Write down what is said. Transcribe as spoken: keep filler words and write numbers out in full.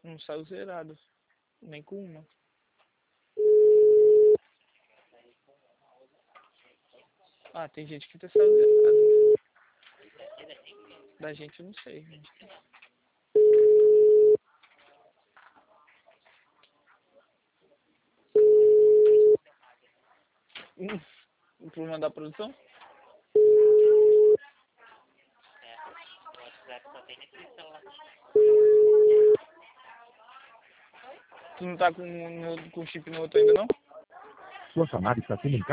Não saiu zerado. Nem com uma. Ah, tem gente que tá saindo zerado. Da gente eu não sei. Hum, o problema da produção? Tu não tá com, no, com chip no outro ainda não? Sua chamada está sendo